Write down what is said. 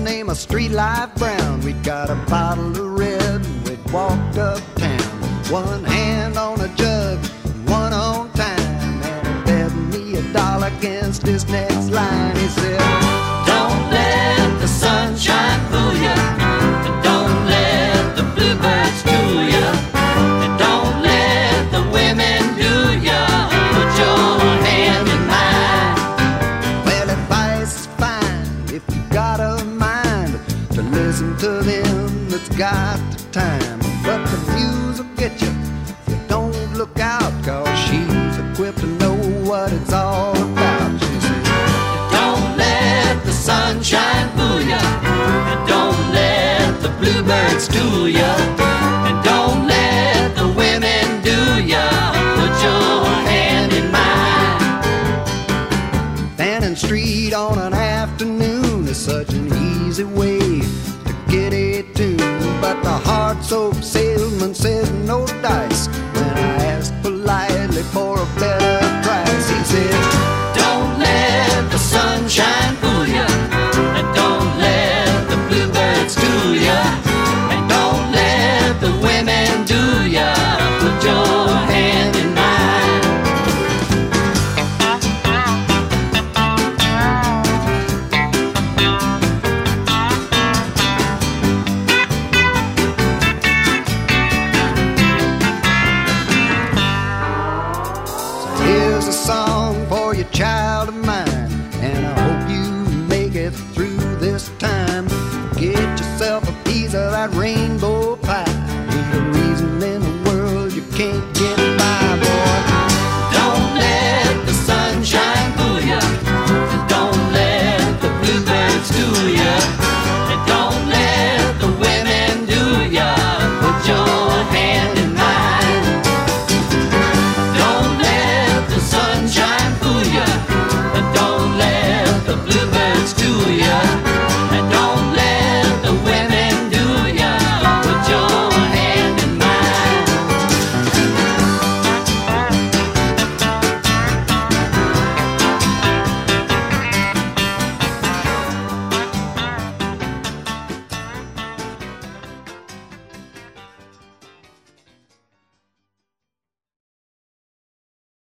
named Street Life Brown. We'd got a bottle of red and we'd walked uptown. One hand on a jug, one on time, and he bet me $1 against his next line. He said, don't let the sunshine fool ya, and don't let the bluebirds fool ya, and don't let the women do ya. Put your hand in mine. Well, advice is fine if you got a mind to listen to them that's got the time, but the muse will get you if you don't look out, 'cause she's equipped to know what it's all about. She said, don't let the sunshine fool ya, and don't let the bluebirds do ya, and don't let the women do ya. Put your hand in mine. Fannin Street on an afternoon is such an easy way to get a tune, but the hard soap salesman says no dice. When I asked politely for a better price, he said, don't let the sunshine fool ya, and don't let the bluebirds do ya, and don't let the women do ya. Put your hand in mine. So here's a song for your child of mine, and I hope you make it through